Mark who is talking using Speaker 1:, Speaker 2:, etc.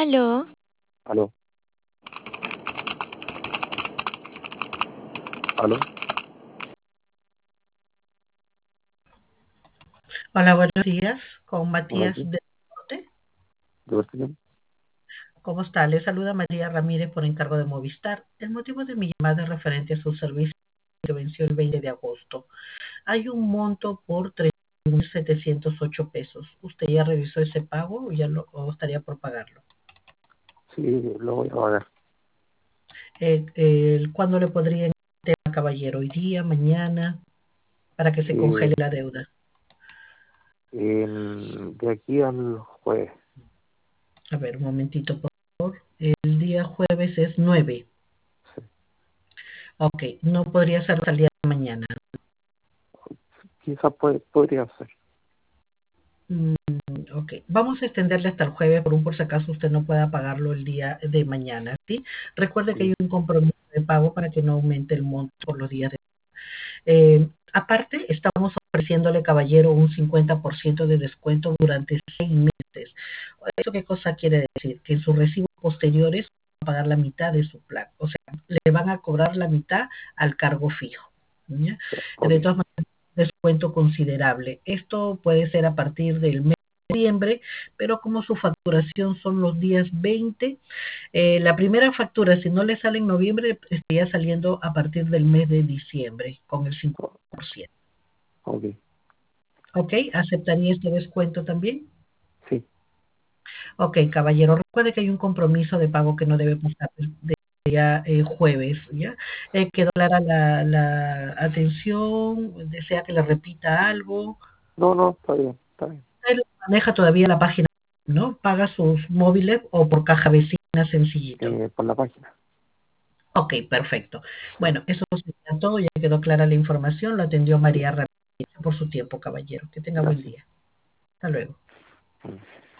Speaker 1: Aló,
Speaker 2: Aló, aló,
Speaker 3: Hola, buenos días, con
Speaker 2: buenos
Speaker 3: Matías
Speaker 2: días.
Speaker 3: de Norte.
Speaker 2: ¿De parte quién?
Speaker 3: ¿Cómo está? Le saluda María Ramírez por encargo de Movistar. El motivo de mi llamada es referente a su servicio que venció el 20 de agosto. Hay un monto por 3.708 pesos. ¿Usted ya revisó ese pago o estaría por pagarlo?
Speaker 2: Sí, lo voy a pagar.
Speaker 3: ¿Cuándo le podría entregar, caballero? ¿Hoy día, mañana, para que se
Speaker 2: Eh,
Speaker 3: congele la deuda?
Speaker 2: de aquí al jueves.
Speaker 3: A ver, un momentito, por favor. El día jueves es 9.
Speaker 2: Sí.
Speaker 3: Ok, no podría ser hasta el día de mañana.
Speaker 2: Quizás podría ser.
Speaker 3: Mm, ok, vamos a extenderle hasta el jueves por si acaso usted no pueda pagarlo el día de mañana, ¿sí? Recuerde que hay
Speaker 2: Sí,
Speaker 3: un compromiso de pago para que no aumente el monto por los días de... aparte, estamos ofreciéndole, caballero, un 50% de descuento durante 6 meses. ¿Eso qué cosa quiere decir? Que en sus recibos posteriores va a pagar la mitad de su plan. O sea, le van a cobrar la mitad al cargo fijo. ¿Ya?
Speaker 2: ok.
Speaker 3: De todas maneras, descuento considerable. Esto puede ser a partir del mes de noviembre, pero como su facturación son los días 20, la primera factura, si no le sale en noviembre, estaría saliendo a partir del mes de diciembre con el
Speaker 2: o-
Speaker 3: 50%.
Speaker 2: Ok.
Speaker 3: ¿Ok? ¿Aceptaría este descuento también?
Speaker 2: Sí,
Speaker 3: Ok, caballero, recuerde que hay un compromiso de pago que no debe pasar de día jueves, ¿ya? ¿Quedó clara la atención? ¿Desea que le repita algo?
Speaker 2: no, no, está bien, está bien.
Speaker 3: Él maneja todavía la página, ¿no? Paga sus móviles o por caja vecina sencillito.
Speaker 2: Por la página.
Speaker 3: Ok, perfecto.
Speaker 2: Sí,
Speaker 3: Bueno, eso sería todo, ya quedó clara la información, lo atendió
Speaker 2: sí,
Speaker 3: María Ramírez. Por su tiempo, caballero. Que tenga buen
Speaker 2: gracias.
Speaker 3: día. Hasta luego.
Speaker 2: Mm.